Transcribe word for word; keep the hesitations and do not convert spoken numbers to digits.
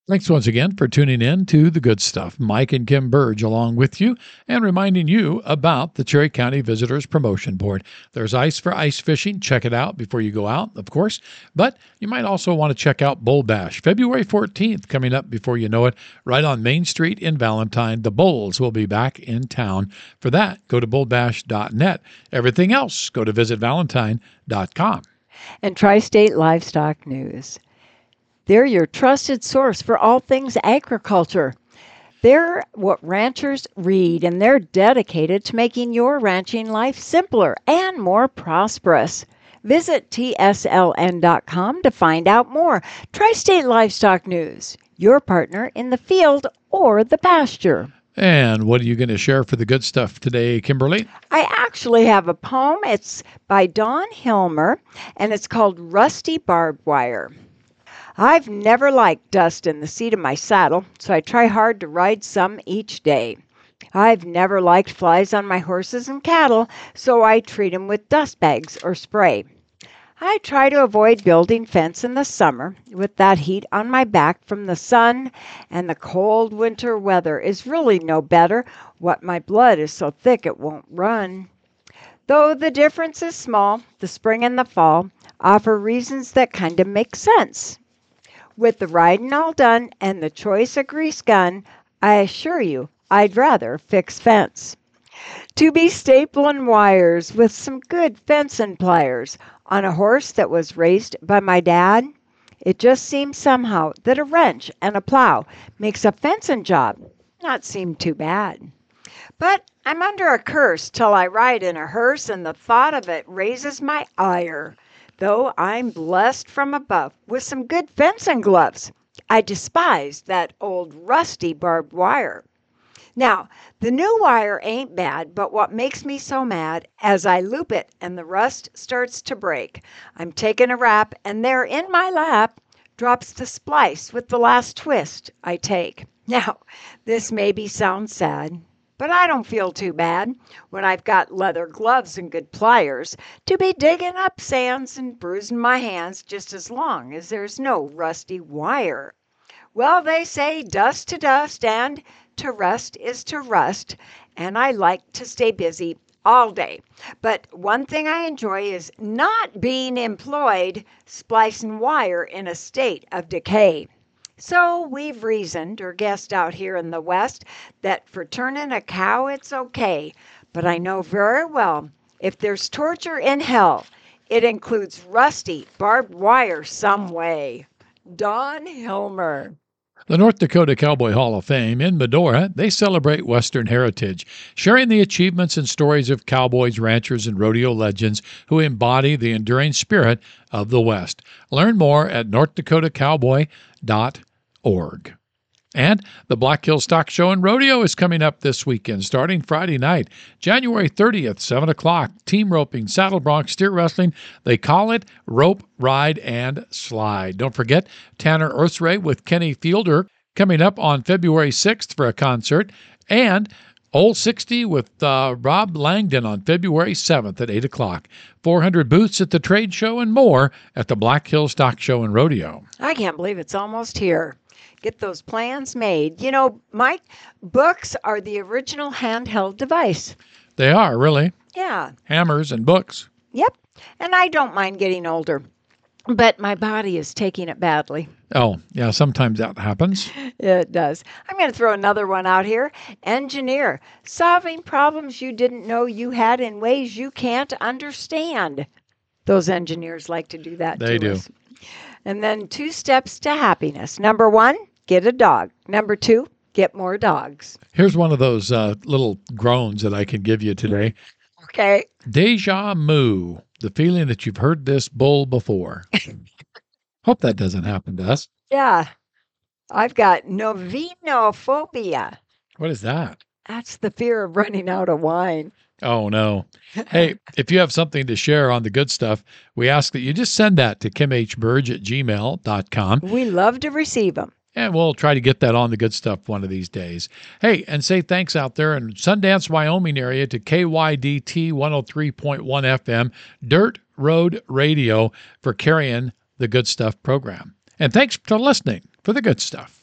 Thanks once again for tuning in to The Good Stuff. Mike and Kim Burge along with you and reminding you about the Cherry County Visitors Promotion Board. There's ice for ice fishing. Check it out before you go out, of course. But you might also want to check out Bull Bash. February fourteenth coming up before you know it, right on Main Street in Valentine. The Bulls will be back in town. For that, go to bull bash dot net. Everything else, go to visit valentine dot com. And Tri-State Livestock News. They're your trusted source for all things agriculture. They're what ranchers read, and they're dedicated to making your ranching life simpler and more prosperous. Visit T S L N dot com to find out more. Tri-State Livestock News, your partner in the field or the pasture. And what are you going to share for the good stuff today, Kimberly? I actually have a poem. It's by Don Hilmer, and it's called Rusty Barbed Wire. I've never liked dust in the seat of my saddle, so I try hard to ride some each day. I've never liked flies on my horses and cattle, so I treat 'em with dust bags or spray. I try to avoid building fence in the summer with that heat on my back from the sun, and the cold winter weather is really no better. What my blood is so thick it won't run. Though the difference is small, the spring and the fall offer reasons that kind of make sense. With the riding all done and the choice of grease gun, I assure you I'd rather fix fence. To be stapling wires with some good fencing pliers on a horse that was raised by my dad, it just seems somehow that a wrench and a plow makes a fencing job not seem too bad. But I'm under a curse till I ride in a hearse, and the thought of it raises my ire. Though I'm blessed from above with some good fencing gloves, I despise that old rusty barbed wire. Now, the new wire ain't bad, but what makes me so mad, as I loop it and the rust starts to break, I'm taking a rap, and there in my lap drops the splice with the last twist I take. Now, this maybe sounds sad, but I don't feel too bad when I've got leather gloves and good pliers to be digging up sands and bruising my hands just as long as there's no rusty wire. Well, they say dust to dust and to rust is to rust, and I like to stay busy all day. But one thing I enjoy is not being employed splicing wire in a state of decay. So we've reasoned or guessed out here in the West that for turning a cow it's okay. But I know very well if there's torture in hell, it includes rusty barbed wire some way. Don Hilmer. The North Dakota Cowboy Hall of Fame in Medora, they celebrate Western heritage, sharing the achievements and stories of cowboys, ranchers, and rodeo legends who embody the enduring spirit of the West. Learn more at north dakota cowboy dot org. And the Black Hills Stock Show and Rodeo is coming up this weekend, starting Friday night, January thirtieth, seven o'clock. Team roping, saddle bronc, steer wrestling. They call it Rope, Ride, and Slide. Don't forget Tanner Earthray with Kenny Fielder coming up on February sixth for a concert. And Old sixty with uh, Rob Langdon on February seventh at eight o'clock. four hundred booths at the trade show and more at the Black Hills Stock Show and Rodeo. I can't believe it's almost here. Get those plans made. You know, Mike, books are the original handheld device. They are, really. Yeah. Hammers and books. Yep. And I don't mind getting older, but my body is taking it badly. Oh, yeah, sometimes that happens. It does. I'm going to throw another one out here. Engineer, solving problems you didn't know you had in ways you can't understand. Those engineers like to do that They to do. us. And then two steps to happiness. Number one, get a dog. Number two, get more dogs. Here's one of those uh, little groans that I can give you today. Okay. Deja mu, the feeling that you've heard this bull before. Hope that doesn't happen to us. Yeah. I've got novenophobia. What is that? That's the fear of running out of wine. Oh, no. Hey, if you have something to share on the good stuff, we ask that you just send that to kim h burge at gmail dot com. We love to receive them. And we'll try to get that on the good stuff one of these days. Hey, and say thanks out there in Sundance, Wyoming area to K Y D T one oh three point one F M, Dirt Road Radio, for carrying the Good Stuff program. And thanks for listening for the good stuff.